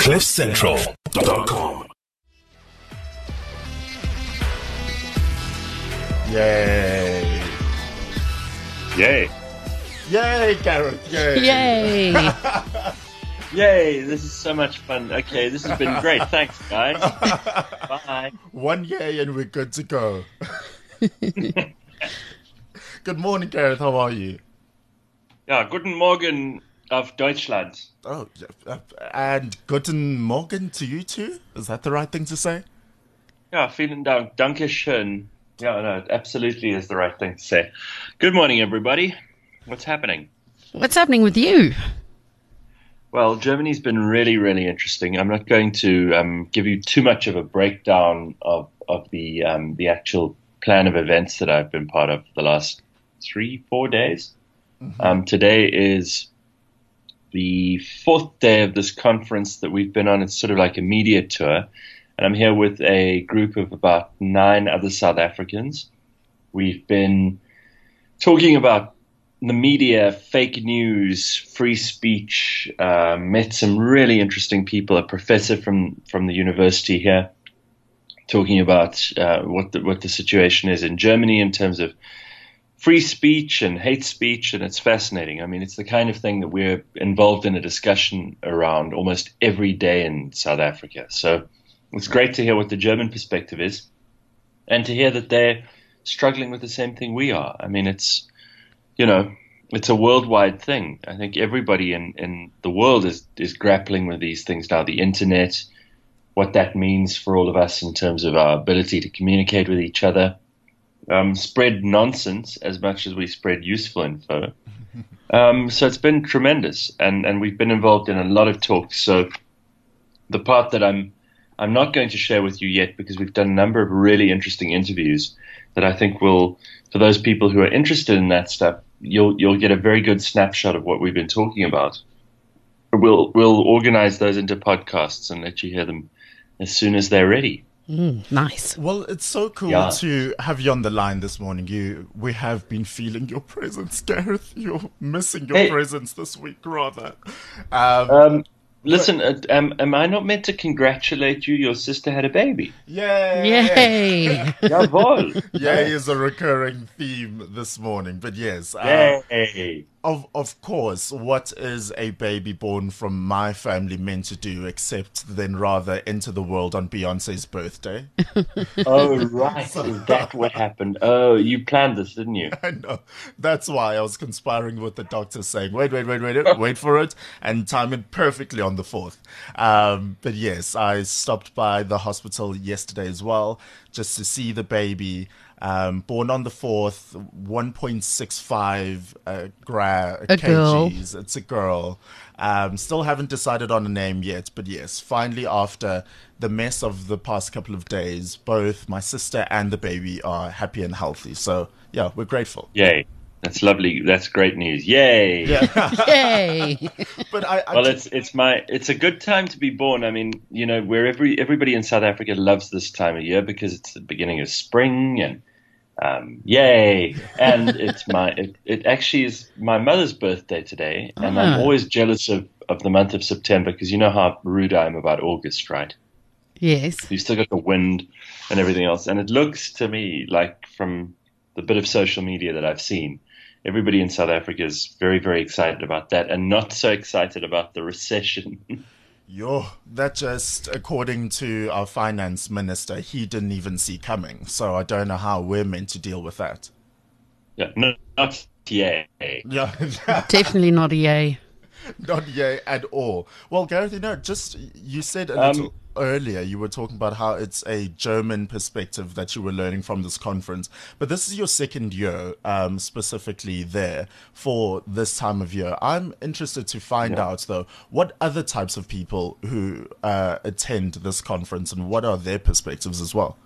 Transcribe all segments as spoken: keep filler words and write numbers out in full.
cliff central dot com. Yay. Yay. Yay, Gareth. Yay. Yay. Yay, this is so much fun. Okay, this has been great. Thanks, guys. Bye. One yay and we're good to go. Good morning, Gareth. How are you? Ja, guten Morgen auf Deutschland. Oh, and guten Morgen to you too? Is that the right thing to say? Ja, vielen Dank. Danke schön. Yeah, no, it absolutely is the right thing to say. Good morning, everybody. What's happening? What's happening with you? Well, Germany's been really, really interesting. I'm not going to um, give you too much of a breakdown of of the um, the actual plan of events that I've been part of the last three, four days. Mm-hmm. Um, today is the fourth day of this conference that we've been on. It's sort of like a media tour. And I'm here with a group of about nine other South Africans. We've been talking about the media, fake news, free speech, uh, met some really interesting people, a professor from, from the university here, talking about uh, what the, what the situation is in Germany in terms of free speech and hate speech, and it's fascinating. I mean, it's the kind of thing that we're involved in a discussion around almost every day in South Africa. So it's great to hear what the German perspective is and to hear that they're struggling with the same thing we are. I mean, it's, you know, it's a worldwide thing. I think everybody in, in the world is, is grappling with these things now. The internet, what that means for all of us in terms of our ability to communicate with each other, um, spread nonsense as much as we spread useful info. Um, so it's been tremendous, and, and we've been involved in a lot of talks. So the part that I'm I'm not going to share with you yet, because we've done a number of really interesting interviews that I think will, for those people who are interested in that stuff, you'll you'll get a very good snapshot of what we've been talking about. We'll we'll organize those into podcasts and let you hear them as soon as they're ready. Mm, nice. Well, it's so cool yeah. to have you on the line this morning. You, we have been feeling your presence, Gareth. You're missing your hey. presence this week, rather. Um, um Listen, uh, am, am I not meant to congratulate you? Your sister had a baby. Yay! Yay! Jawohl! Yay is a recurring theme this morning, but yes. Uh, Yay! Of of course, what is a baby born from my family meant to do except then rather enter the world on Beyonce's birthday? Oh, right. So, is that what happened? Oh, you planned this, didn't you? I know. That's why I was conspiring with the doctor saying, wait, wait, wait, wait, wait for it, and time it perfectly on the fourth. Um, but yes, I stopped by the hospital yesterday as well, just to see the baby. Um, born on the fourth, one point six five uh, gra- a kgs. Girl. It's a girl. Um, still haven't decided on a name yet, but yes, finally after the mess of the past couple of days, both my sister and the baby are happy and healthy. So yeah, we're grateful. Yay. That's lovely. That's great news. Yay! Yeah. Yay! But I, I well, it's it's my it's a good time to be born. I mean, you know, where every everybody in South Africa loves this time of year because it's the beginning of spring and um, yay! And it's my it, it actually is my mother's birthday today, and Ah. I'm always jealous of of the month of September because you know how rude I am about August, right? Yes. You've still got the wind and everything else, and it looks to me like from the bit of social media that I've seen, everybody in South Africa is very, very excited about that and not so excited about the recession. Yo, that just, according to our finance minister, he didn't even see coming. So I don't know how we're meant to deal with that. Yeah, no, not yay. Yeah, Definitely not a yay. not yay at all. Well, Gareth, you know, just you said a Um, little earlier, you were talking about how it's a German perspective that you were learning from this conference. But this is your second year um, specifically there for this time of year. I'm interested to find Yeah. out, though, what other types of people who uh, attend this conference and what are their perspectives as well?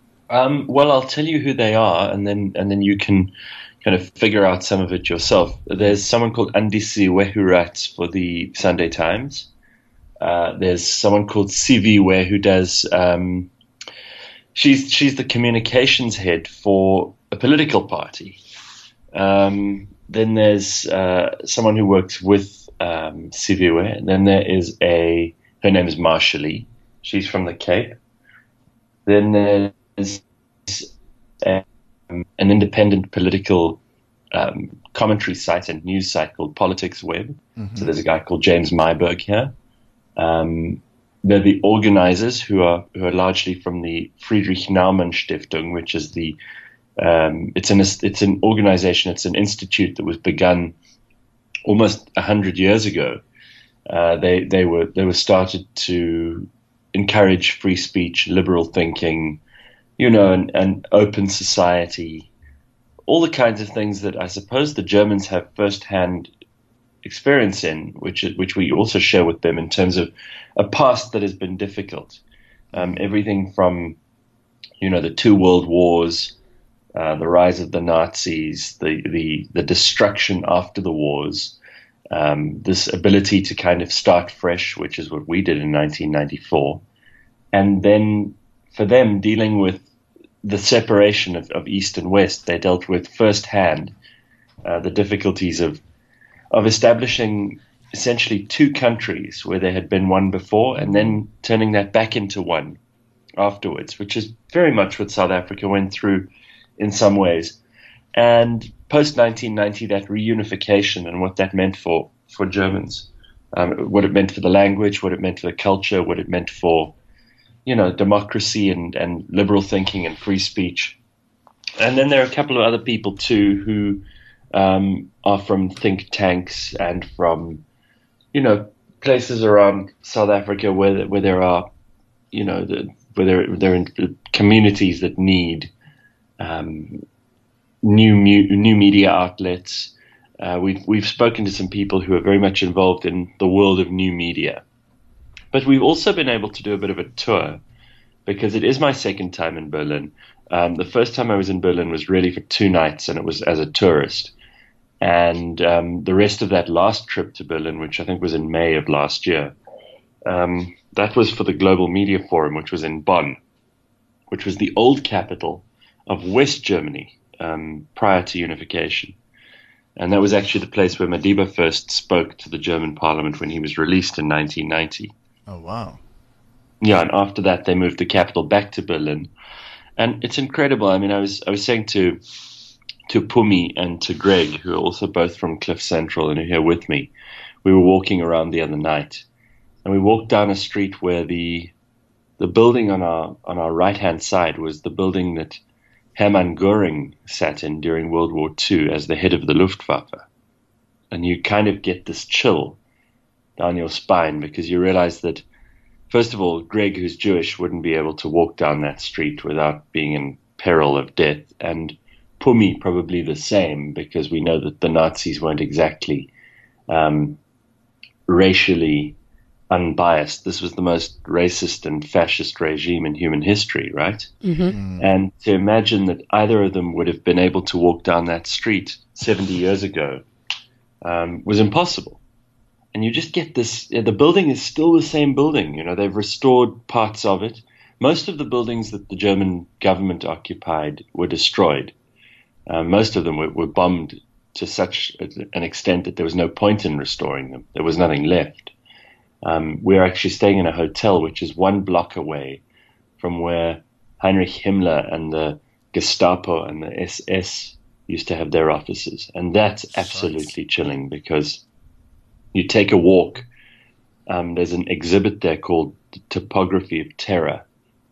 Um, well, I'll tell you who they are, and then and then you can kind of figure out some of it yourself. There's someone called Andisiwe who writes for the Sunday Times. Uh, there's someone called Siviwe who does. Um, she's she's the communications head for a political party. Um, then there's uh, someone who works with um, Siviwe. Then there is a her name is Marsha Lee. She's from the Cape. Then there's a, um, an independent political um, commentary site and news site called Politics Web. Mm-hmm. So there's a guy called James Myberg here. Um, they're the organizers who are who are largely from the Friedrich Naumann Stiftung, which is the um, it's an it's an organization, it's an institute that was begun almost a hundred years ago. Uh, they they were they were started to encourage free speech, liberal thinking, you know, and, and open society, all the kinds of things that I suppose the Germans have first-hand experience in, which which we also share with them in terms of a past that has been difficult. Um, everything from, you know, the two world wars, uh, the rise of the Nazis, the, the, the destruction after the wars, um, this ability to kind of start fresh, which is what we did in nineteen ninety-four. And then for them, dealing with the separation of, of East and West, they dealt with firsthand uh, the difficulties of of establishing essentially two countries where there had been one before and then turning that back into one afterwards, which is very much what South Africa went through in some ways. And post nineteen ninety, that reunification and what that meant for, for Germans, um, what it meant for the language, what it meant for the culture, what it meant for, you know, democracy and, and liberal thinking and free speech. And then there are a couple of other people too who um, are from think tanks and from, you know, places around South Africa where where there are, you know, the, where there there are communities that need um, new new media outlets. Uh, we've we've spoken to some people who are very much involved in the world of new media, but we've also been able to do a bit of a tour because it is my second time in Berlin. Um, the first time I was in Berlin was really for two nights, and it was as a tourist. And um, the rest of that last trip to Berlin, which I think was in May of last year, um, that was for the Global Media Forum, which was in Bonn, which was the old capital of West Germany um, prior to unification. And that was actually the place where Madiba first spoke to the German parliament when he was released in nineteen ninety. Oh, wow. Yeah, and after that, they moved the capital back to Berlin. And it's incredible. I mean, I was I was saying to to Pumi and to Greg, who are also both from Cliff Central and are here with me, we were walking around the other night, and we walked down a street where the the building on our on our right hand side was the building that Hermann Göring sat in during World War Two as the head of the Luftwaffe. And you kind of get this chill down your spine because you realize that, first of all, Greg, who's Jewish, wouldn't be able to walk down that street without being in peril of death. And Pumi probably the same, because we know that the Nazis weren't exactly um, racially unbiased. This was the most racist and fascist regime in human history, right? Mm-hmm. Mm. And to imagine that either of them would have been able to walk down that street seventy years ago um, was impossible. And you just get this, the building is still the same building. You know, they've restored parts of it. Most of the buildings that the German government occupied were destroyed. Uh, most of them were, were bombed to such an extent that there was no point in restoring them. There was nothing left. Um, we're actually staying in a hotel which is one block away from where Heinrich Himmler and the Gestapo and the S S used to have their offices. And that's absolutely chilling because you take a walk. Um, there's an exhibit there called Topography of Terror.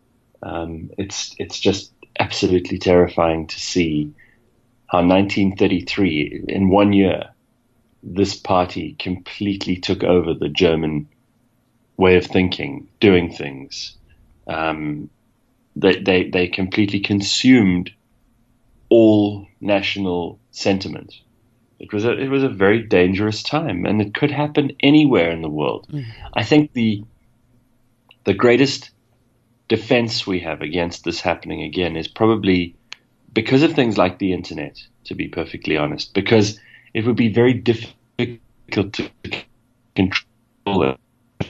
Um, it's it's just absolutely terrifying to see how nineteen thirty-three, in one year, this party completely took over the German way of thinking, doing things. Um, they, they, they completely consumed all national sentiment. It was a, it was a very dangerous time, and it could happen anywhere in the world. Mm. I think the the greatest defense we have against this happening again is probably because of things like the internet, to be perfectly honest, because it would be very difficult to control it,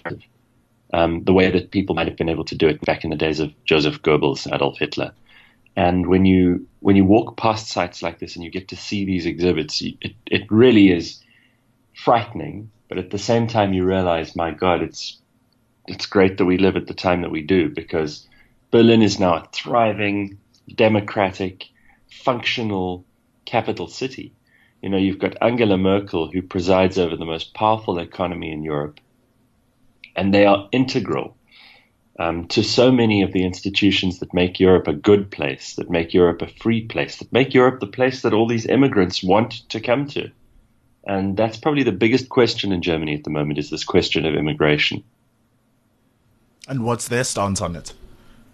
um, the way that people might have been able to do it back in the days of Joseph Goebbels, Adolf Hitler. And when you when you walk past sites like this and you get to see these exhibits, it, it really is frightening. But at the same time, you realize, my God, it's it's great that we live at the time that we do, because Berlin is now a thriving, democratic, functional capital city. You know, you've got Angela Merkel, who presides over the most powerful economy in Europe, and they are integral um, to so many of the institutions that make Europe a good place, that make Europe a free place, that make Europe the place that all these immigrants want to come to. And that's probably the biggest question in Germany at the moment, is this question of immigration. And what's their stance on it?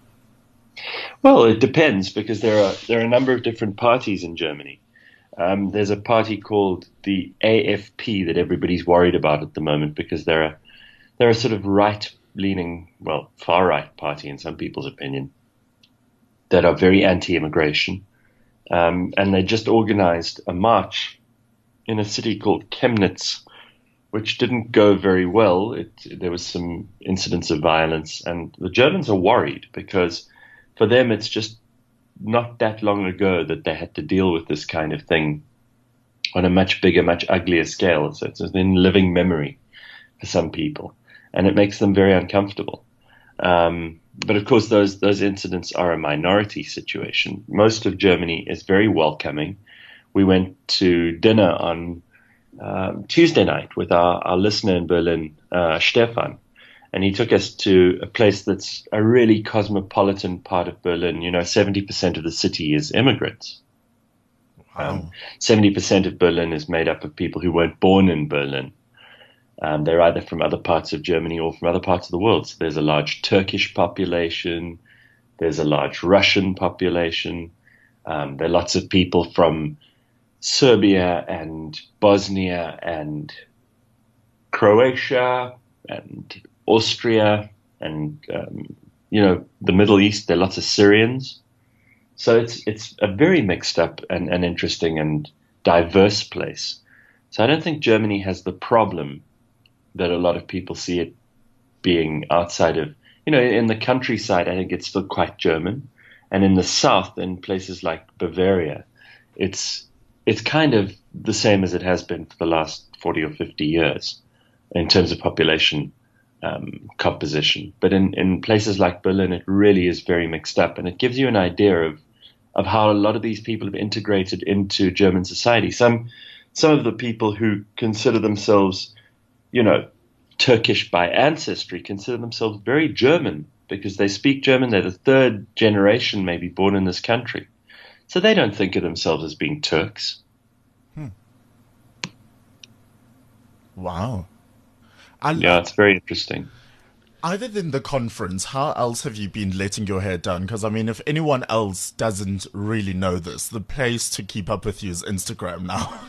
Well, it depends, because there are there are a number of different parties in Germany. Um, there's a party called the A F P that everybody's worried about at the moment, because they're a, they're a sort of right-leaning, well, far-right party in some people's opinion, that are very anti-immigration. Um, and they just organized a march in a city called Chemnitz, which didn't go very well. It, there was some incidents of violence, and the Germans are worried, because for them it's just not that long ago that they had to deal with this kind of thing on a much bigger, much uglier scale. So it's in living memory for some people, and it makes them very uncomfortable. Um, but of course, those those incidents are a minority situation. Most of Germany is very welcoming. We went to dinner on um, Tuesday night with our, our listener in Berlin, uh, Stefan. And he took us to a place that's a really cosmopolitan part of Berlin. You know, seventy percent of the city is immigrants. Wow. Um, seventy percent of Berlin is made up of people who weren't born in Berlin. Um, they're either from other parts of Germany or from other parts of the world. So there's a large Turkish population. There's a large Russian population. Um, there are lots of people from Serbia and Bosnia and Croatia and Austria and, um, you know, the Middle East. There are lots of Syrians. So it's it's a very mixed up and, and interesting and diverse place. So I don't think Germany has the problem that a lot of people see it being outside of, you know, in the countryside. I think it's still quite German. And in the south, in places like Bavaria, it's it's kind of the same as it has been for the last forty or fifty years in terms of population um, composition. But in, in places like Berlin, it really is very mixed up. And it gives you an idea of, of how a lot of these people have integrated into German society. Some, some of the people who consider themselves, you know, Turkish by ancestry consider themselves very German because they speak German. They're the third generation maybe born in this country. So they don't think of themselves as being Turks. Hmm. Wow. I, Yeah, it's very interesting. Other than the conference, how else have you been letting your hair down? Because, I mean, if anyone else doesn't really know this, the place to keep up with you is Instagram now.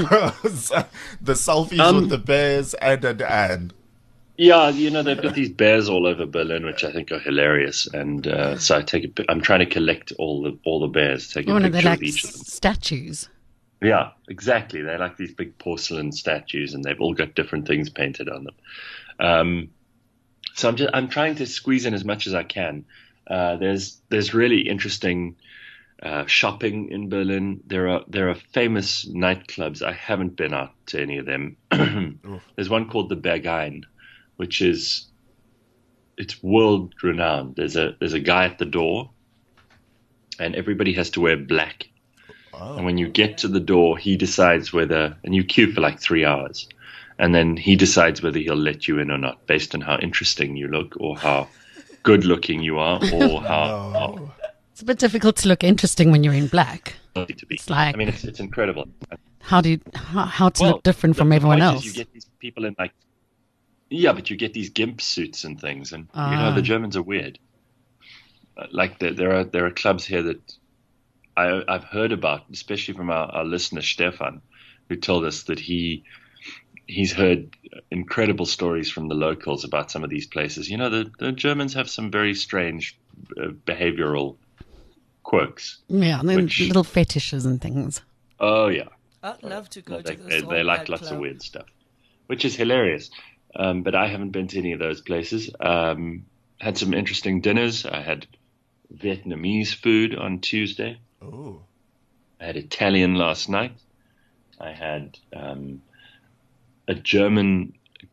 The selfies Um, with the bears and, and, and. Yeah, you know, they've got these bears all over Berlin, which I think are hilarious. And uh, so I take a, pi- I'm trying to collect all the all the bears, take a Oh, no, picture they're like of each of them. statues. Yeah, exactly. They're like these big porcelain statues, and they've all got different things painted on them. Um, so I'm just I'm trying to squeeze in as much as I can. Uh, there's there's really interesting uh, shopping in Berlin. There are there are famous nightclubs. I haven't been out to any of them. There's one called the Berghain, which is it's world renowned. There's a there's a guy at the door, and everybody has to wear black. Oh. And when you get to the door, he decides whether, and you queue for like three hours, and then he decides whether he'll let you in or not, based on how interesting you look, or how good looking you are, or how, how It's a bit difficult to look interesting when you're in black. healthy to be. It's like- I mean, it's it's incredible. How do you, how, how to Well, look different the- from the everyone point else? is you get these people in like, yeah, but you get these gimp suits and things, and you Ah. know the Germans are weird. Uh, Like there, there are there are clubs here that I, I've heard about, especially from our, our listener Stefan, who told us that he he's heard incredible stories from the locals about some of these places. You know, the, the Germans have some very strange uh, behavioral quirks. Yeah, and then which- little fetishes and things. Oh yeah. I'd love to go Well, they, to they, this they like all-black lots of club. weird stuff, which is hilarious. Um, but I haven't been to any of those places. Um, had some interesting dinners. I had Vietnamese food on Tuesday. Oh. I had Italian last night. I had um, a German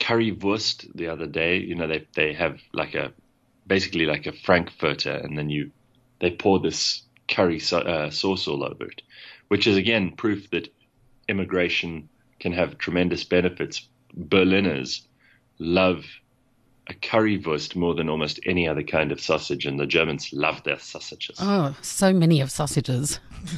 currywurst the other day. You know, they they have like a basically like a frankfurter, and then you they pour this curry so, uh, sauce all over it, which is again proof that immigration can have tremendous benefits. Berliners love a currywurst more than almost any other kind of sausage, and the Germans love their sausages. Oh, so many of sausages.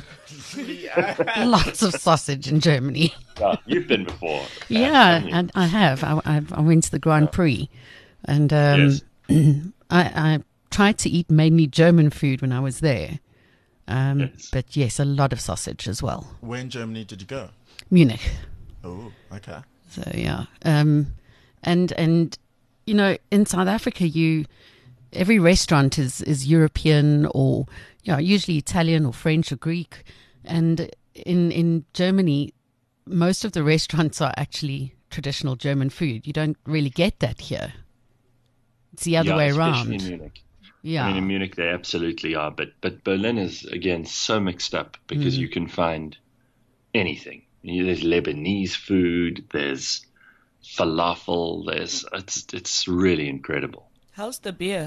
Lots of sausage in Germany. Oh, you've been before. uh, Yeah, haven't you? and I have. I, I, I went to the Grand Prix, and um, Yes. I, I tried to eat mainly German food when I was there. Um, Yes. But yes, a lot of sausage as well. Where in Germany did you go? Munich. Oh, okay. So yeah, um, and and you know, in South Africa, you every restaurant is is European or you know, usually Italian or French or Greek, and in in Germany, most of the restaurants are actually traditional German food. You don't really get that here. It's the other Yeah, way especially around. in Munich. Yeah. I mean, in Munich they absolutely are, but but Berlin is again so mixed up because Mm. you can find anything. You- There's Lebanese food, there's falafel, there's it's it's really incredible. How's the beer?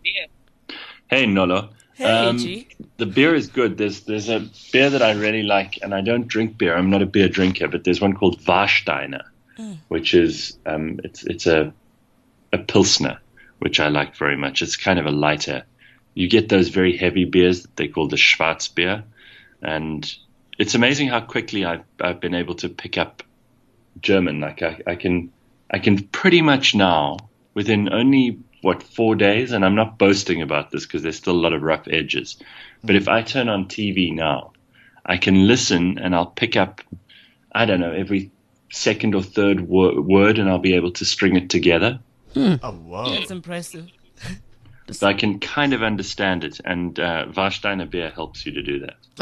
Hey Nolo, Hey, um, G. the beer is good. There's there's a beer that I really like, and I don't drink beer. I'm not a beer drinker, but there's one called Warsteiner, which is um it's it's a a pilsner, which I like very much. It's kind of a lighter. You get those very heavy beers that they call the Schwarzbier, and it's amazing how quickly I've I've been able to pick up German. Like I, I can I can pretty much now within only what four days, and I'm not boasting about this because there's still a lot of rough edges. But if I turn on T V now, I can listen and I'll pick up I don't know every second or third wor- word, and I'll be able to string it together. Oh, wow. That's impressive. So I can kind of understand it, and uh, Warsteiner beer helps you to do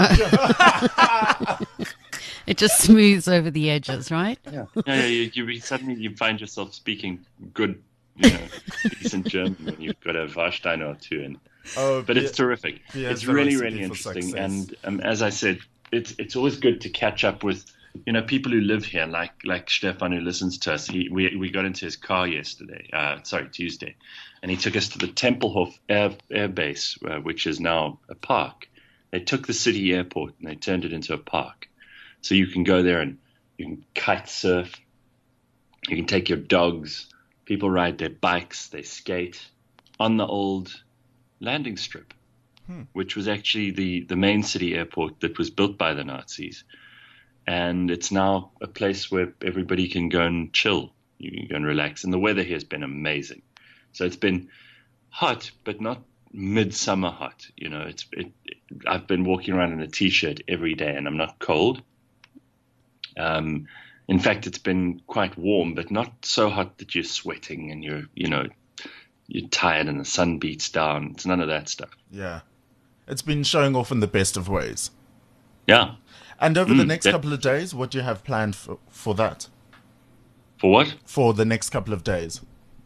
that. It just smooths over the edges, right? Yeah, yeah. You, you suddenly you find yourself speaking good, you know, decent German when you've got a Warsteiner or two in. Oh, But it's terrific. beer is It's the really, recipe really for interesting. success. And um, as I said, it's it's always good to catch up with, you know, people who live here, like like Stefan who listens to us. He, we we got into his car yesterday, uh, sorry, Tuesday, and he took us to the Tempelhof Air, Air Base, uh, which is now a park. They took the city airport and they turned it into a park. So you can go there and you can kite surf. You can take your dogs. People ride their bikes. They skate on the old landing strip, which was actually the, the main city airport that was built by the Nazis. And it's now a place where everybody can go and chill. You can go and relax. And the weather here has been amazing. So it's been hot, but not midsummer hot. You know, it's it, I've been walking around in a T-shirt every day, and I'm not cold. Um, in fact, it's been quite warm, but not so hot that you're sweating and you're, you know, you're tired and the sun beats down. It's none of that stuff. Yeah. It's been showing off in the best of ways. Yeah. And over the Mm, next that- couple of days, what do you have planned for, for that? For what? For the next couple of days?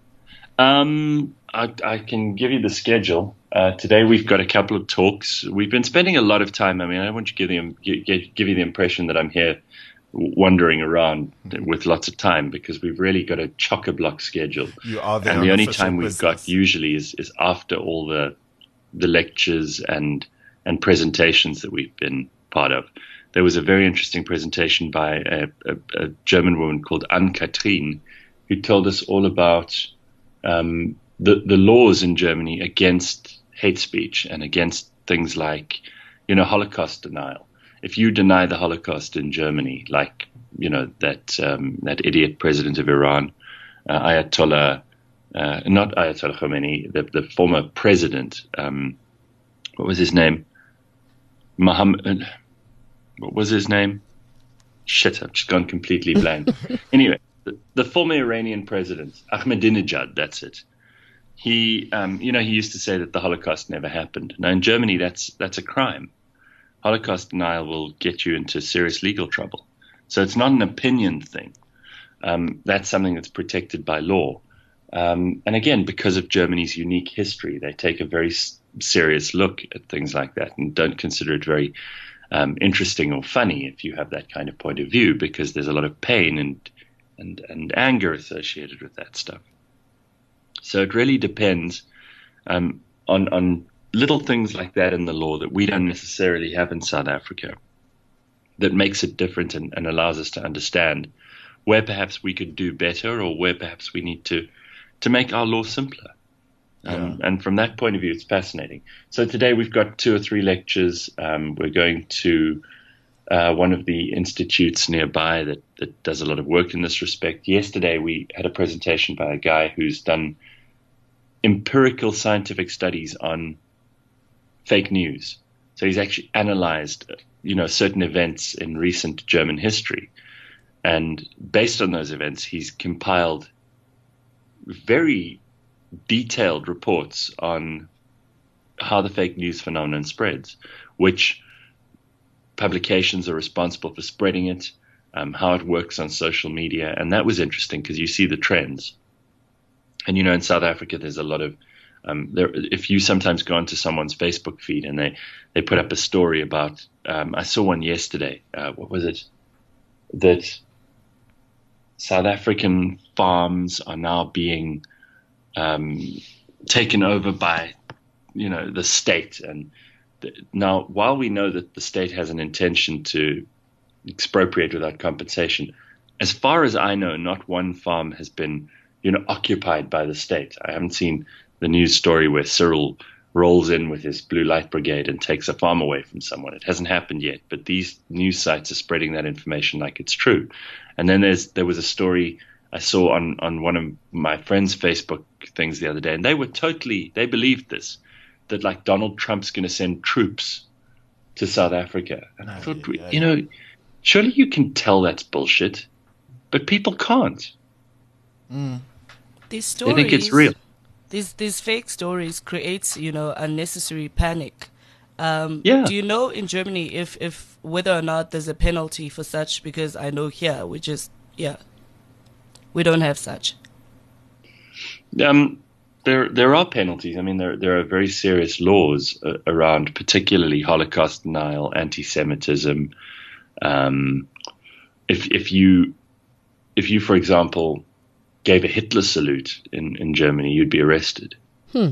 Um, I, I can give you the schedule. Uh, today we've got a couple of talks. We've been spending a lot of time. I mean, I don't want to give, them, give, give you the impression that I'm here wandering around with lots of time, because we've really got a chock-a-block schedule. You are there And on the only official time we've business. got usually is, is after all the the lectures and and presentations that we've been part of. There was a very interesting presentation by a, a, a German woman called Anne-Kathrin, who told us all about um, the, the laws in Germany against hate speech and against things like, you know, Holocaust denial. If you deny the Holocaust in Germany, like, you know, that um, that idiot president of Iran, uh, Ayatollah, uh, not Ayatollah Khomeini, the, the former president, um, what was his name? Mohammed, what was his name? Shit, I've just gone completely blank. Anyway, the, the former Iranian president, Ahmadinejad, that's it. He, um, you know, he used to say that the Holocaust never happened. Now, in Germany, that's that's a crime. Holocaust denial will get you into serious legal trouble. So it's not an opinion thing. Um, that's something that's protected by law. Um, and again, because of Germany's unique history, they take a very s- serious look at things like that and don't consider it very um, interesting or funny if you have that kind of point of view, because there's a lot of pain and and, and anger associated with that stuff. So it really depends um, on, on little things like that in the law that we don't necessarily have in South Africa that makes it different and, and allows us to understand where perhaps we could do better or where perhaps we need to, to make our law simpler. Um, yeah. And from that point of view, it's fascinating. So today we've got two or three lectures. Um, we're going to uh, one of the institutes nearby that, that does a lot of work in this respect. Yesterday we had a presentation by a guy who's done empirical scientific studies on fake news. So he's actually analyzed, you know, certain events in recent German history. And based on those events, he's compiled very detailed reports on how the fake news phenomenon spreads, which publications are responsible for spreading it, um, how it works on social media. And that was interesting because you see the trends. And, you know, in South Africa, there's a lot of Um, there, if you sometimes go onto someone's Facebook feed and they, they put up a story about, um, I saw one yesterday, uh, what was it? That South African farms are now being um, taken over by, you know, the state. And the, now, while we know that the state has an intention to expropriate without compensation, as far as I know, not one farm has been, you know, occupied by the state. I haven't seen the news story where Cyril rolls in with his blue light brigade and takes a farm away from someone. It hasn't happened yet, but these news sites are spreading that information like it's true. And then there's there was a story I saw on, on one of my friends' Facebook things the other day, and they were totally, they believed this, that like Donald Trump's going to send troops to South Africa. And I thought, yeah, yeah. you know, surely you can tell that's bullshit, but people can't. Mm. These stories, they think it's real. These these fake stories creates, you know, unnecessary panic. Um, yeah. Do you know in Germany if, if whether or not there's a penalty for such? Because I know here we just yeah, we don't have such. Um, there there are penalties. I mean, there there are very serious laws uh, around, particularly Holocaust denial, anti-Semitism. Um, if if you if you, for example, gave a Hitler salute in, in Germany, you'd be arrested. Hmm.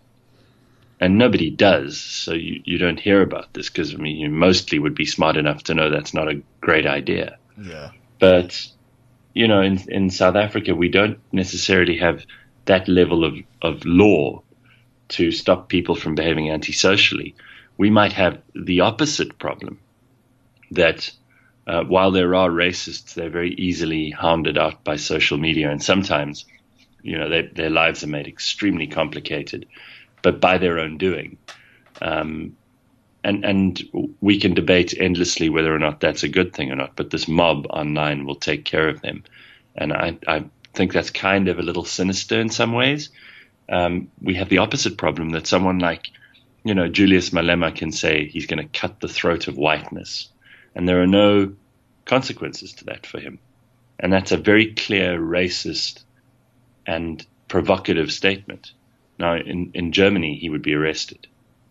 And nobody does, so you, you don't hear about this because, I mean, you mostly would be smart enough to know that's not a great idea. Yeah. But, you know, in, in South Africa, we don't necessarily have that level of, of law to stop people from behaving antisocially. We might have the opposite problem, that Uh, while there are racists, they're very easily hounded out by social media, and sometimes, you know, they, their lives are made extremely complicated, but by their own doing. Um, and and we can debate endlessly whether or not that's a good thing or not, but this mob online will take care of them. And I, I think that's kind of a little sinister in some ways. Um, we have the opposite problem, that someone like, you know, Julius Malema can say he's going to cut the throat of whiteness. And there are no consequences to that for him. And that's a very clear racist and provocative statement. Now, in, in Germany, he would be arrested.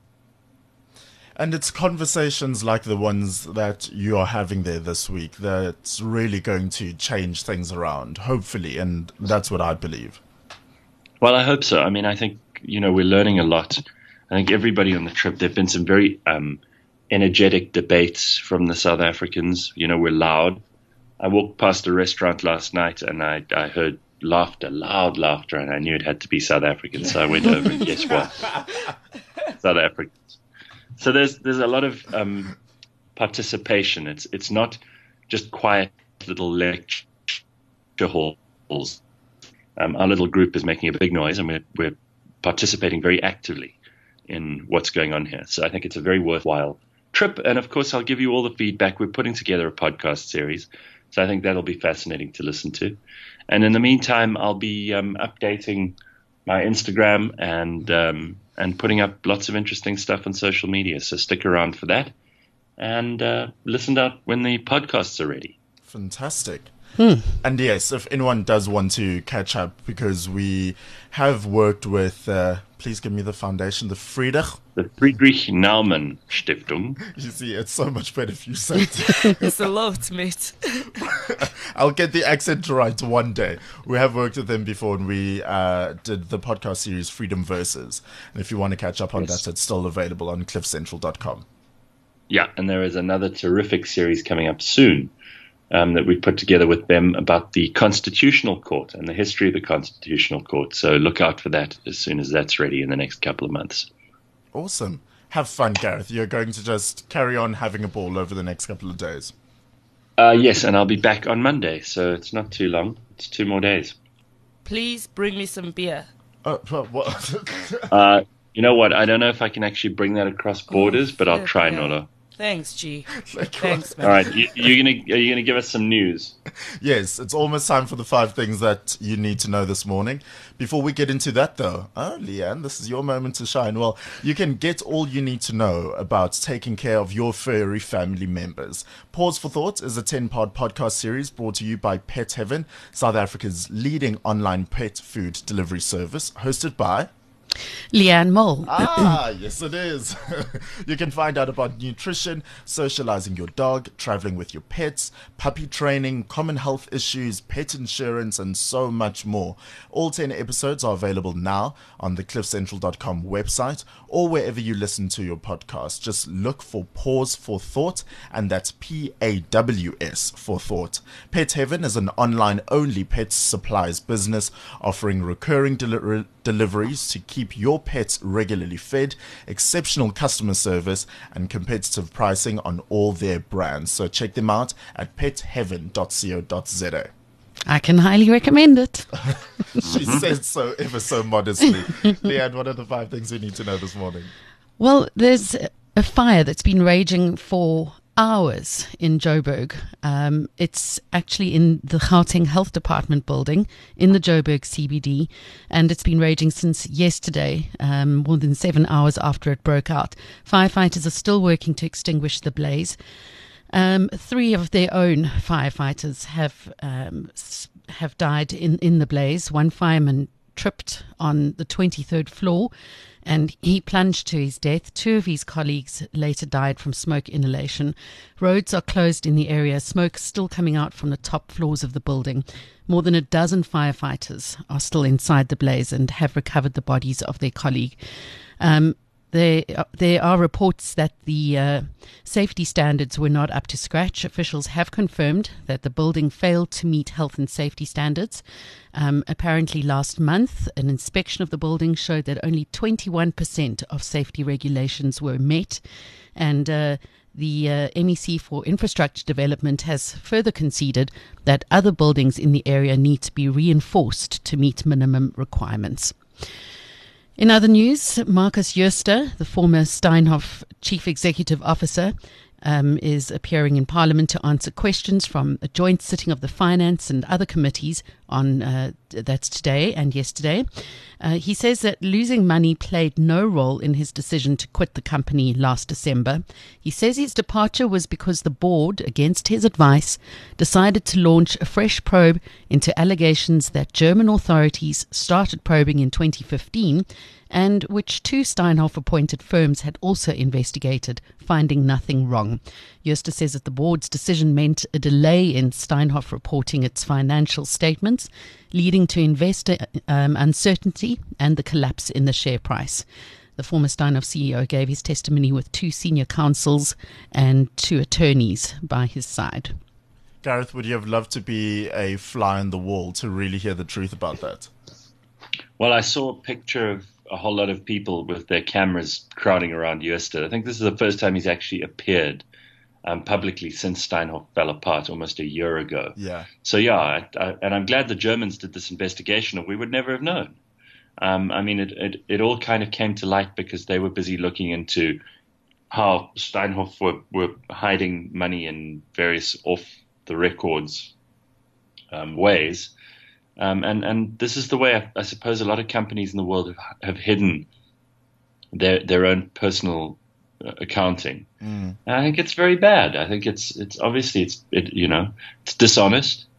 And it's conversations like the ones that you are having there this week that's really going to change things around, hopefully. And that's what I believe. Well, I hope so. I mean, I think, you know, we're learning a lot. I think everybody on the trip, there have been some very um, energetic debates from the South Africans. You know, we're loud. I walked past a restaurant last night and I, I heard laughter, loud laughter, and I knew it had to be South African. So I went over and guess what? South Africans. So there's there's a lot of um, participation. It's it's not just quiet little lecture halls. Um, our little group is making a big noise, and we're we're participating very actively in what's going on here. So I think it's a very worthwhile trip. And of course, I'll give you all the feedback. We're putting together a podcast series. So I think that'll be fascinating to listen to. And in the meantime, I'll be um, updating my Instagram and um, and putting up lots of interesting stuff on social media. So stick around for that and uh, listen out when the podcasts are ready. Fantastic. And yes, if anyone does want to catch up, because we have worked with, uh, please give me the foundation, the Friedrich. The Friedrich Naumann Stiftung. You see, it's so much better if you say it. It's a lot, mate. I'll get the accent right one day. We have worked with them before, and we uh, did the podcast series Freedom Versus. And if you want to catch up on Yes. that, it's still available on cliff central dot com. Yeah, and there is another terrific series coming up soon um, that we put together with them about the Constitutional Court and the history of the Constitutional Court. So look out for that as soon as that's ready in the next couple of months. Awesome. Have fun, Gareth. You're going to just carry on having a ball over the next couple of days. Uh, yes, and I'll be back on Monday, so it's not too long. It's two more days. Please bring me some beer. Uh, what? Uh, you know what? I don't know if I can actually bring that across borders, but I'll flip, try, yeah. Nolo. Thanks, G. Like, Thanks, man. All right, you, you're gonna are you gonna give us some news? Yes, it's almost time for the five things that you need to know this morning. Before we get into that, though, oh, Leanne, this is your moment to shine. Well, you can get all you need to know about taking care of your furry family members. Pause for Thought is a ten-part podcast series brought to you by Pet Heaven, South Africa's leading online pet food delivery service, hosted by... Leanne Mole. Ah, yes it is. You can find out about nutrition, socializing your dog, traveling with your pets, puppy training, common health issues, pet insurance, and so much more. All ten episodes are available now on the cliff central dot com website or wherever you listen to your podcast. Just look for Pause for Thought, and that's P A W S for Thought. Pet Heaven is an online-only pet supplies business offering recurring deli- deliveries to keep your pets regularly fed, exceptional customer service, and competitive pricing on all their brands. So check them out at pet heaven dot co dot za. I can highly recommend it. She said so ever so modestly. Leanne, what are the five things we need to know this morning? Well, there's a fire that's been raging for hours in Joburg. Um, it's actually in the Gauteng Health Department building in the Joburg C B D, and it's been raging since yesterday, um, more than seven hours after it broke out. Firefighters are still working to extinguish the blaze. Um, three of their own firefighters have um, s- have died in, in the blaze. One fireman tripped on the twenty-third floor and he plunged to his death. Two of his colleagues later died from smoke inhalation. Roads are closed in the area. Smoke is still coming out from the top floors of the building. More than a dozen firefighters are still inside the blaze and have recovered the bodies of their colleague. Um, There, there are reports that the uh, safety standards were not up to scratch. Officials have confirmed that the building failed to meet health and safety standards. Um, apparently last month, an inspection of the building showed that only twenty-one percent of safety regulations were met. And uh, the uh, M E C for Infrastructure Development has further conceded that other buildings in the area need to be reinforced to meet minimum requirements. In other news, Marcus Jooste, the former Steinhoff Chief Executive Officer, um, is appearing in Parliament to answer questions from a joint sitting of the Finance and other committees on uh, that's today and yesterday. Uh, he says that losing money played no role in his decision to quit the company last December. He says his departure was because the board, against his advice, decided to launch a fresh probe into allegations that German authorities started probing in twenty fifteen and which two Steinhoff-appointed firms had also investigated, finding nothing wrong. Jooste says that the board's decision meant a delay in Steinhoff reporting its financial statements, leading to investor um, uncertainty and the collapse in the share price. The former Steinhoff C E O gave his testimony with two senior counsels and two attorneys by his side. Gareth, would you have loved to be a fly on the wall to really hear the truth about that? Well, I saw a picture of a whole lot of people with their cameras crowding around Jooste. I think this is the first time he's actually appeared um, publicly since Steinhoff fell apart almost a year ago. Yeah. So, yeah, I, I, and I'm glad the Germans did this investigation, or we would never have known. Um, I mean, it, it, it all kind of came to light because they were busy looking into how Steinhoff were, were hiding money in various off-the-records um, ways. Um, and, and this is the way I, I suppose a lot of companies in the world have, have hidden their their own personal uh, accounting. Mm. And I think it's very bad. I think it's it's obviously it's it, you know it's dishonest.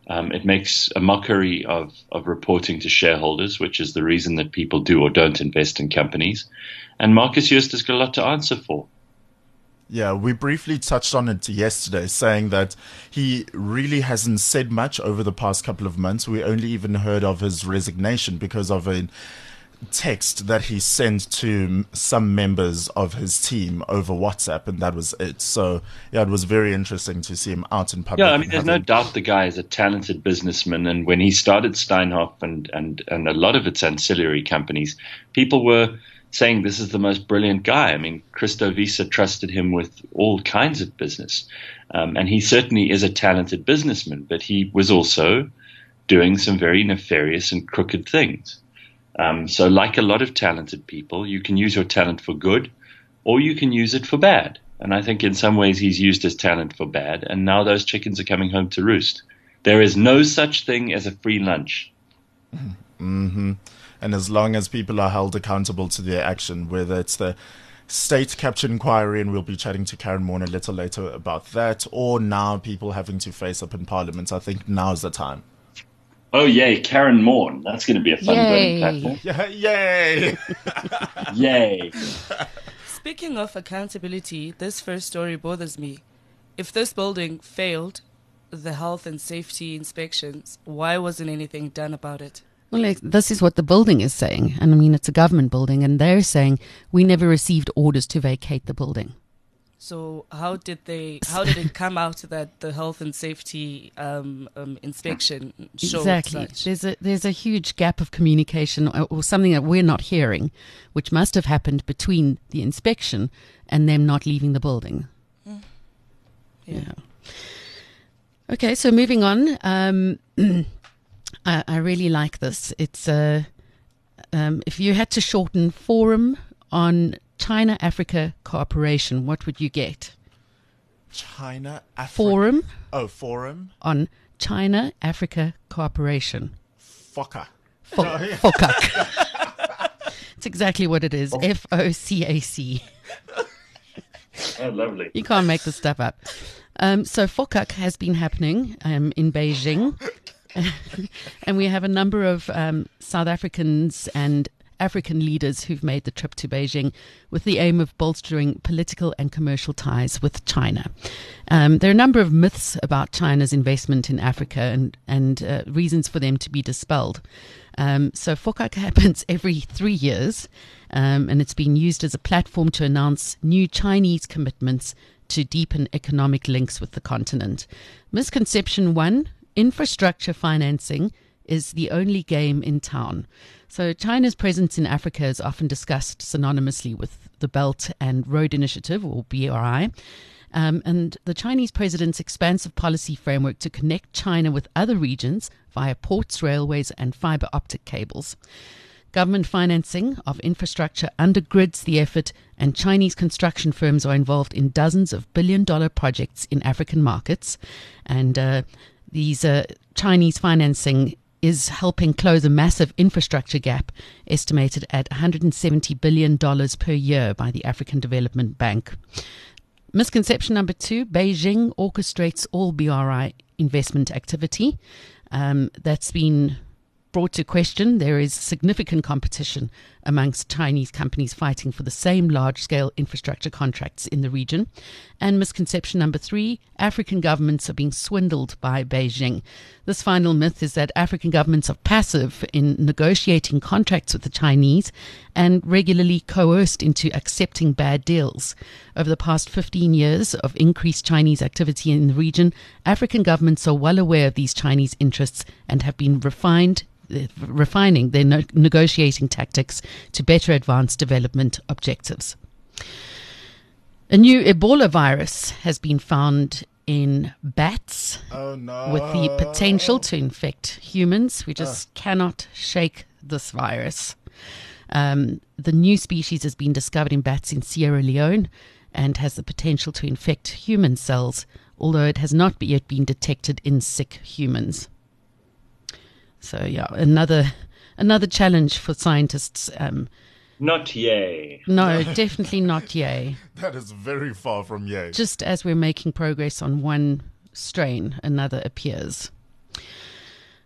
Um, it makes a mockery of, of reporting to shareholders, which is the reason that people do or don't invest in companies. And Marcus Joost has got a lot to answer for. Yeah, we briefly touched on it yesterday, saying that he really hasn't said much over the past couple of months. We only even heard of his resignation because of a text that he sent to some members of his team over WhatsApp, and that was it. So, yeah, it was very interesting to see him out in public. Yeah, I mean, there's having... no doubt the guy is a talented businessman, and when he started Steinhoff and, and, and a lot of its ancillary companies, people were saying this is the most brilliant guy. I mean, Christo Wiese trusted him with all kinds of business, um, and he certainly is a talented businessman, but he was also doing some very nefarious and crooked things. Um, so like a lot of talented people, you can use your talent for good or you can use it for bad. And I think in some ways he's used his talent for bad, and now those chickens are coming home to roost. There is no such thing as a free lunch. Mm-hmm. And as long as people are held accountable to their action, whether it's the state capture inquiry, and we'll be chatting to Karen Moore a little later about that, or now people having to face up in Parliament, I think now's the time. Oh, yay, Karen Moore. That's going to be a fun Yay. voting platform. Yeah, yay! Yay. Speaking of accountability, this first story bothers me. If this building failed the health and safety inspections, why wasn't anything done about it? Well, like, this is what the building is saying. And I mean, it's a government building, and they're saying we never received orders to vacate the building. So how did they? How did it come out that the health and safety um, um, inspection showed Exactly. such? There's a there's a huge gap of communication, or, or something that we're not hearing, which must have happened between the inspection and them not leaving the building. Mm. Yeah. Yeah. Okay, so moving on. Um, I, I really like this. It's uh, um, if you had to shorten Forum on China-Africa cooperation, what would you get? China, Africa. Forum Oh, forum. on China-Africa cooperation. Foca. Fo- No, yeah. FOCAC. It's exactly what it is. F O C A C. Oh, lovely. You can't make this stuff up. Um, so FOCAC has been happening um, in Beijing. And we have a number of um, South Africans and African leaders who've made the trip to Beijing with the aim of bolstering political and commercial ties with China. Um, there are a number of myths about China's investment in Africa and, and uh, reasons for them to be dispelled. Um, so FOCAC happens every three years, um, and it's been used as a platform to announce new Chinese commitments to deepen economic links with the continent. Misconception one, infrastructure financing is the only game in town. So China's presence in Africa is often discussed synonymously with the Belt and Road Initiative, or B R I, um, and the Chinese president's expansive policy framework to connect China with other regions via ports, railways, and fiber optic cables. Government financing of infrastructure undergirds the effort, and Chinese construction firms are involved in dozens of billion-dollar projects in African markets. And uh, these uh, Chinese financing is helping close a massive infrastructure gap estimated at one hundred seventy billion dollars per year by the African Development Bank. Misconception number two, Beijing orchestrates all B R I investment activity. Um, that's been brought to question. There is significant competition amongst Chinese companies fighting for the same large-scale infrastructure contracts in the region. And misconception number three, African governments are being swindled by Beijing. This final myth is that African governments are passive in negotiating contracts with the Chinese and regularly coerced into accepting bad deals. Over the past fifteen years of increased Chinese activity in the region, African governments are well aware of these Chinese interests and have been refined refining their no- negotiating tactics to better advance development objectives. A new Ebola virus has been found in bats Oh, no. with the potential to infect humans. We just cannot shake this virus. Um, the new species has been discovered in bats in Sierra Leone and has the potential to infect human cells, although it has not yet been detected in sick humans. So yeah, another another challenge for scientists. Um, Not yay. no, definitely not yay. That is very far from yay. Just as we're making progress on one strain, another appears.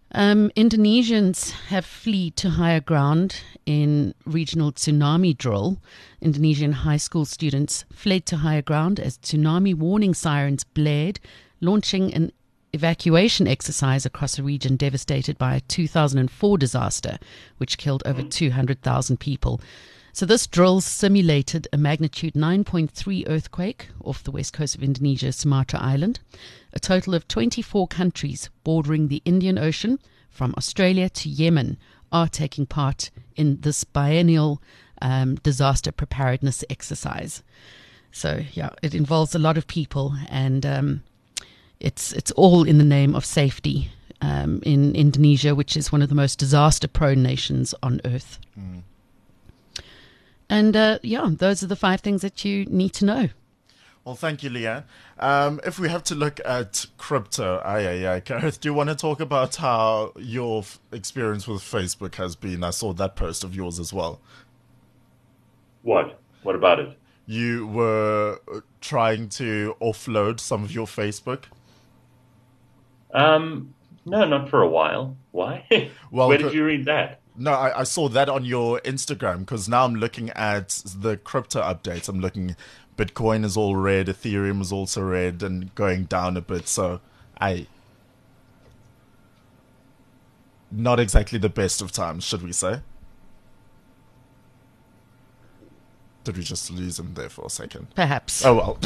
Um, Indonesians have fled to higher ground in regional tsunami drill. Indonesian high school students fled to higher ground as tsunami warning sirens blared, launching an evacuation exercise across a region devastated by a two thousand four disaster, which killed over two hundred thousand people. So this drill simulated a magnitude nine point three earthquake off the west coast of Indonesia, Sumatra Island. A total of twenty-four countries bordering the Indian Ocean, from Australia to Yemen, are taking part in this biennial um, disaster preparedness exercise. So, yeah, it involves a lot of people, and um, it's it's all in the name of safety um, in Indonesia, which is one of the most disaster-prone nations on earth. Mm. And, uh, yeah, those are the five things that you need to know. Well, thank you, Leanne. Um, if we have to look at crypto, aye, aye, aye. Gareth, do you want to talk about how your f- experience with Facebook has been? I saw that post of yours as well. What? What about it? You were trying to offload some of your Facebook? Um, no, not for a while. Why? Well, where did you read that? No, I, I saw that on your Instagram, because now I'm looking at the crypto updates. I'm looking, Bitcoin is all red, Ethereum is also red and going down a bit. So I, not exactly the best of times, should we say? Did we just lose him there for a second? Perhaps. Oh, well.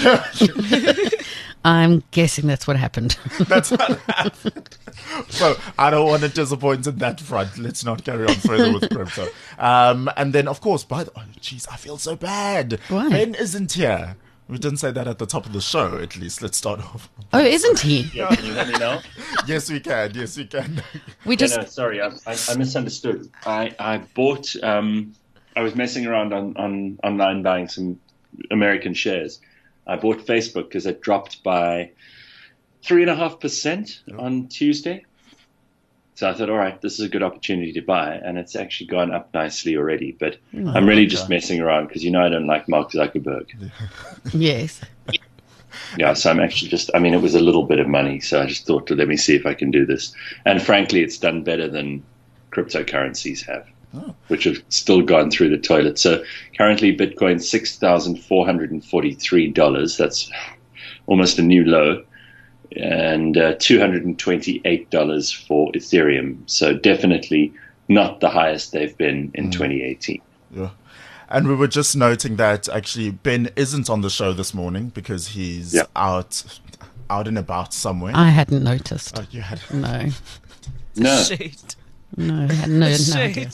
I'm guessing that's what happened. That's what happened. So I don't want to disappoint in that front. Let's not carry on further with crypto. Um, and then, of course, by the... Oh, jeez, I feel so bad. Why? Ben isn't here. We didn't say that at the top of the show, at least. Let's start off. Oh, isn't he? Yeah, can you let me know? Yes, we can. Yes, we can. We just... Yeah, no, sorry, I, I, I misunderstood. I, I bought... Um, I was messing around on, on online buying some American shares. I bought Facebook because it dropped by three and a half percent on Tuesday. So I thought, all right, this is a good opportunity to buy, and it's actually gone up nicely already. But oh, I'm really just messing around because you know I don't like Mark Zuckerberg. Yes. Yeah, so I'm actually just, I mean, it was a little bit of money, so I just thought, let me see if I can do this. And frankly, it's done better than cryptocurrencies have. Oh. Which have still gone through the toilet. So currently Bitcoin six thousand four hundred forty-three dollars. That's almost a new low. And uh, two hundred twenty-eight dollars for Ethereum. So definitely not the highest they've been in mm. twenty eighteen. Yeah. And we were just noting that actually Ben isn't on the show this morning because he's yeah. out out and about somewhere. I hadn't noticed. Oh, you had No. No. Shade. No, I had no, no idea.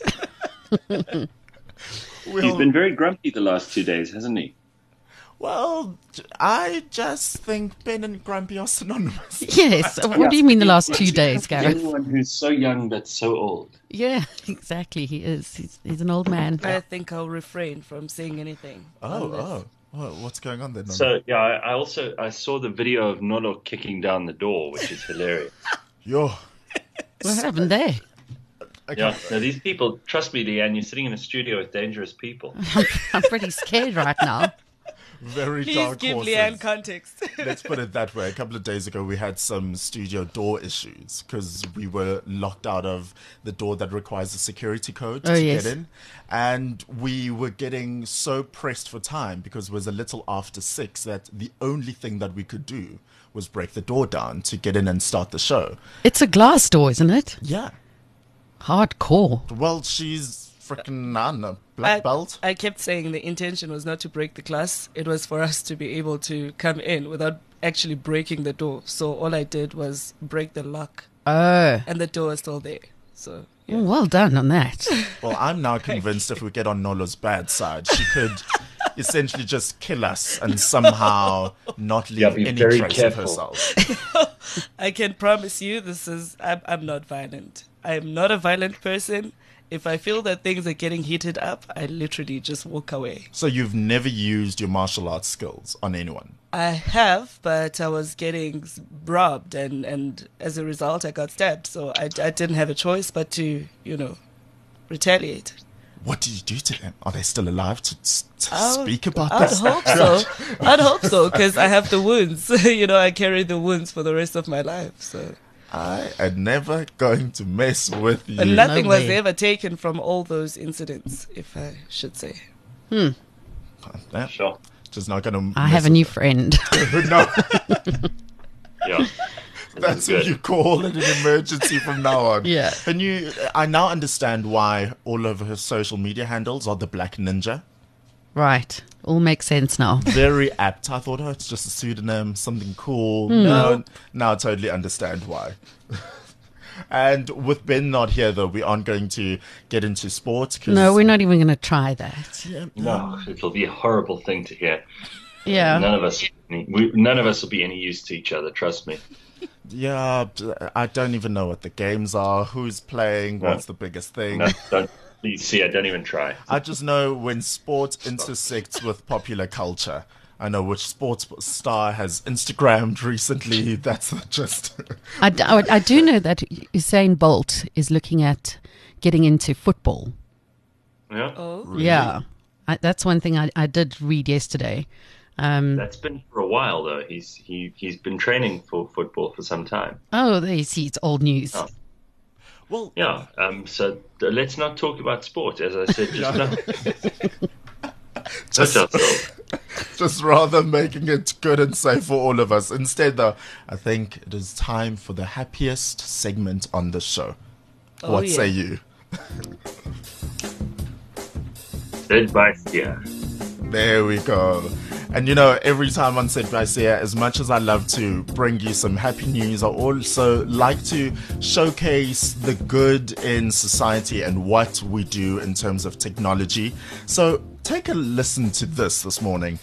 Well, he's been very grumpy the last two days, hasn't he? Well, I just think Ben and grumpy are synonymous. Yes. What do you mean the last two days, Gareth? Anyone who's so young but so old. Yeah, exactly. He is. He's, he's an old man. I think I'll refrain from saying anything. Oh, oh. Well, what's going on there, Nolo? So, yeah, I, I also I saw the video of Nolo kicking down the door, which is hilarious. Yo. What happened there? Okay. Yeah, no, these people, trust me, Leanne, you're sitting in a studio with dangerous people. I'm, I'm pretty scared right now. Very Please dark give horses. Leanne context. Let's put it that way. A couple of days ago, we had some studio door issues because we were locked out of the door that requires a security code oh, to yes. get in. And we were getting so pressed for time because it was a little after six that the only thing that we could do was break the door down to get in and start the show. It's a glass door, isn't it? Yeah. Hardcore. Well, she's freaking on a black I, belt. I kept saying the intention was not to break the glass. It was for us to be able to come in without actually breaking the door. So all I did was break the lock. Oh. And the door is still there. So yeah. Oh, well done on that. Well, I'm now convinced if we get on Nolo's bad side, she could essentially just kill us and somehow not leave yeah, any very trace careful. of herself. I can promise you this is, I'm, I'm not violent. I'm not a violent person. If I feel that things are getting heated up, I literally just walk away. So you've never used your martial arts skills on anyone? I have, but I was getting robbed, and, and as a result, I got stabbed. So I, I didn't have a choice but to, you know, retaliate. What did you do to them? Are they still alive to, to I'd, speak about I'd this? hope so. I'd hope so, because I have the wounds. You know, I carry the wounds for the rest of my life. So I am never going to mess with you. And nothing No was way. ever taken from all those incidents, if I should say. Yeah, Sure. just not going to. I have a new friend. No, Yeah. that's good. what you call it, an emergency from now on. Yeah. And you, I now understand why all of her social media handles are the Black Ninja. Right. All makes sense now. Very apt. I thought, oh, it's just a pseudonym, something cool. No, now I totally understand why. And with Ben not here, though, we aren't going to get into sports. No, we're not even going to try that. No, it'll be a horrible thing to hear. Yeah. None of us, we, none of us will be any use to each other. Trust me. Yeah, I don't even know what the games are, who's playing, No. what's the biggest thing. No, don't. Please see, I don't even try. I just know when sport intersects with popular culture. I know which sports star has Instagrammed recently. That's just. I, d- I- I do know that Usain Bolt is looking at getting into football. Yeah, Oh, Yeah. I, that's one thing I, I did read yesterday. Um, that's been for a while though. He's he he's been training for football for some time. oh, there you see, it's old news. Oh. Well, Yeah. Um. So uh, let's not talk about sport, as I said just now. just, Touch ourselves. just rather making it good and safe for all of us. Instead, though, I think it is time for the happiest segment on the show. Oh, What yeah. say you? Said by Sia. There we go. And you know, every time on Said by Sia, as much as I love to bring you some happy news, I also like to showcase the good in society and what we do in terms of technology. So take a listen to this this morning.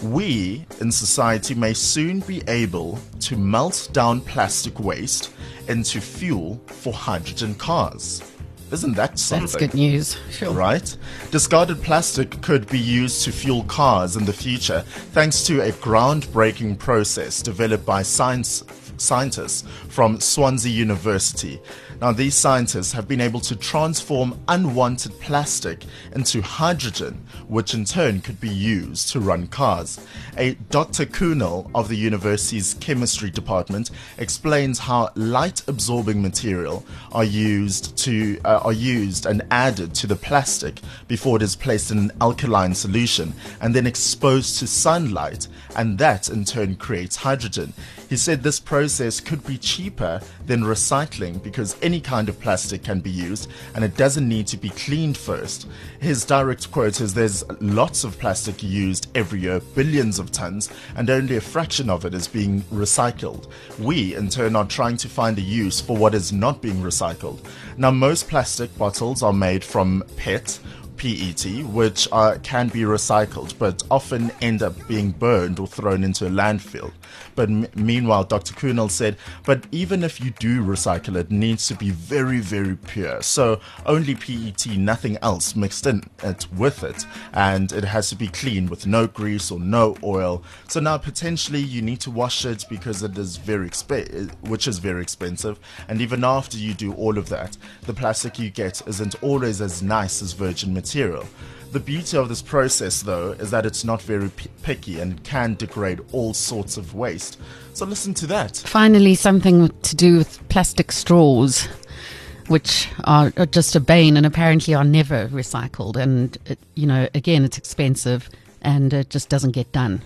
We in society may soon be able to melt down plastic waste into fuel for hydrogen cars. Isn't that something? That's good news. Sure. Right? Discarded plastic could be used to fuel cars in the future thanks to a groundbreaking process developed by science scientists from Swansea University. Now, these scientists have been able to transform unwanted plastic into hydrogen, which in turn could be used to run cars. A Doctor Kunal of the university's chemistry department explains how light-absorbing material are used to uh, are used and added to the plastic before it is placed in an alkaline solution and then exposed to sunlight, and that in turn creates hydrogen. He said this process could be cheaper than recycling because any kind of plastic can be used and it doesn't need to be cleaned first. His direct quote is, "There's lots of plastic used every year, billions of tons, and only a fraction of it is being recycled. We, in turn, are trying to find a use for what is not being recycled." Now, most plastic bottles are made from P E T, P E T, which uh, can be recycled, but often end up being burned or thrown into a landfill. But m- meanwhile, Doctor Kunal said, but even if you do recycle it, it needs to be very, very pure. So only P E T, nothing else mixed in it with it. And it has to be clean with no grease or no oil. So now potentially you need to wash it because it is very exp- which is very expensive. And even after you do all of that, the plastic you get isn't always as nice as virgin material. The beauty of this process, though, is that it's not very p- picky and it can degrade all sorts of waste. So listen to that. Finally, something to do with plastic straws, which are, are just a bane and apparently are never recycled. And, it, you know, again, it's expensive and it just doesn't get done.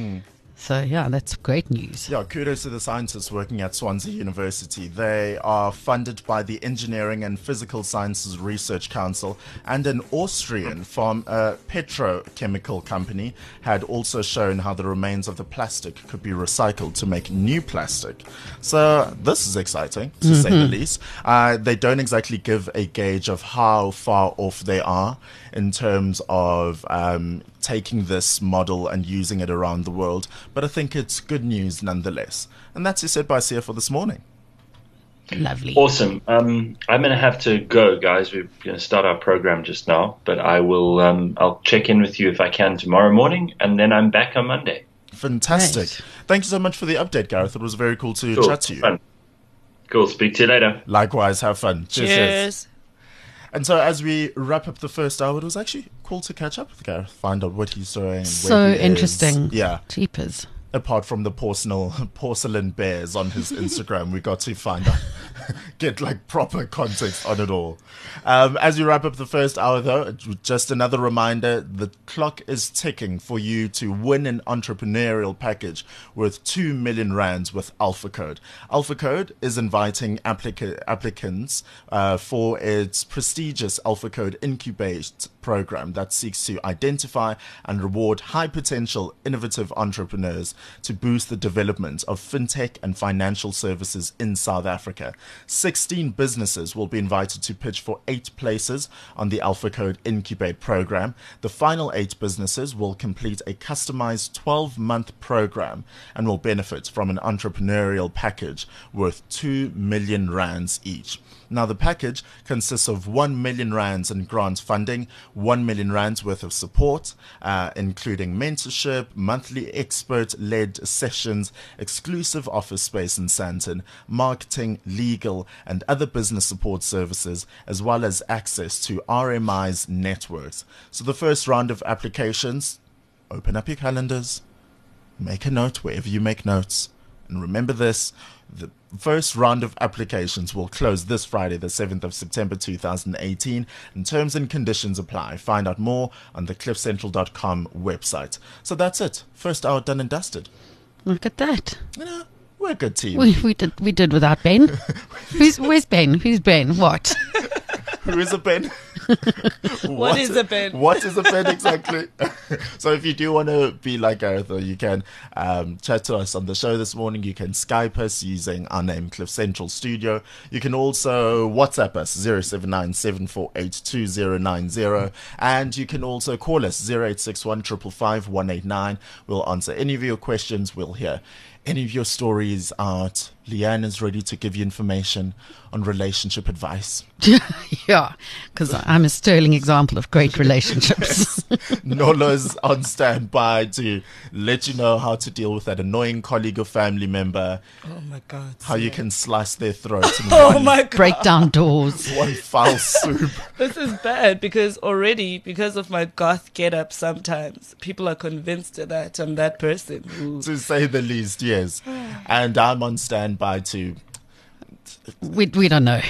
So, yeah, that's great news. Yeah, kudos to the scientists working at Swansea University. They are funded by the Engineering and Physical Sciences Research Council, and an Austrian from a petrochemical company had also shown how the remains of the plastic could be recycled to make new plastic. So this is exciting, to say the least. Uh, they don't exactly give a gauge of how far off they are in terms of um, taking this model and using it around the world, but I think it's good news nonetheless. And that's it said by C F for this morning. Lovely. Awesome. Um, I'm going to have to go, guys. We're going to start our program just now, but I will. Um, I'll check in with you if I can tomorrow morning, and then I'm back on Monday. Fantastic. Nice. Thank you so much for the update, Gareth. It was very cool to Cool. chat to you. Fun. Cool. Speak to you later. Likewise, have fun. Cheers. cheers. Cheers. And so as we wrap up the first hour, it was actually cool to catch up with Gareth, find out what he's doing. and So where he is. interesting. Yeah. Jeepers. Apart from the porcelain, porcelain bears on his Instagram, we got to find out get like proper context on it all. Um, as we wrap up the first hour, though, just another reminder: the clock is ticking for you to win an entrepreneurial package worth two million rands with Alpha Code. Alpha Code is inviting applica- applicants uh, for its prestigious Alpha Code Incubate program that seeks to identify and reward high potential innovative entrepreneurs to boost the development of fintech and financial services in South Africa. sixteen businesses will be invited to pitch for eight places on the Alpha Code Incubate program. The final eight businesses will complete a customized twelve month program and will benefit from an entrepreneurial package worth two million rands each. Now, the package consists of one million rands in grant funding, one million rands worth of support, uh, including mentorship, monthly expert-led sessions, exclusive office space in Sandton, marketing, legal, and other business support services, as well as access to R M I's networks. So the first round of applications, open up your calendars, make a note wherever you make notes, and remember this: the first round of applications will close this Friday, the seventh of September two thousand eighteen, and terms and conditions apply. Find out more on the cliff central dot com website. So that's it. First hour done and dusted. Look at that. You know, we're a good team. We, we did we did without Ben. Who's where's Ben? Who's Ben? What? Who is a Ben? What is a Ben? What is a Ben exactly? So if you do want to be like Gareth, or you can um, chat to us on the show this morning, you can Skype us using our name, Cliff Central Studio. You can also WhatsApp us, zero seven nine seven four eight two zero nine zero. And you can also call us, zero eight six one five five five one eight nine. We'll answer any of your questions. We'll hear any of your stories out. Leanne is ready to give you information on relationship advice. Yeah, because I'm a sterling example of great relationships. Nola's on standby to let you know how to deal with that annoying colleague or family member. Oh my God. How you can slice their throats in Oh one, my God. Break down doors. one foul swoop. This is bad because already, because of my goth get up, sometimes people are convinced that I'm that person. Who... To say the least, yes. And I'm on standby to... We we don't know.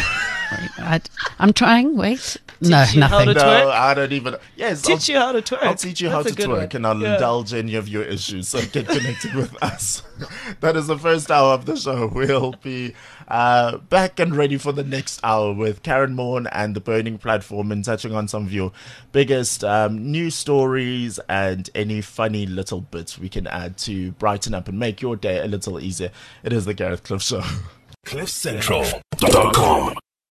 I, I'm trying. Wait. No, you how nothing. to No, twerk? I don't even... Yes, I'll, Teach you how to twerk. I'll teach you That's how a to good twerk, one. and I'll Yeah. indulge any of your issues. So get connected with us. That is the first hour of the show. We'll be uh, back and ready for the next hour with Karen Morn and the Burning Platform, and touching on some of your biggest um, news stories and any funny little bits we can add to brighten up and make your day a little easier. It is the Gareth Cliff Show. cliff central dot com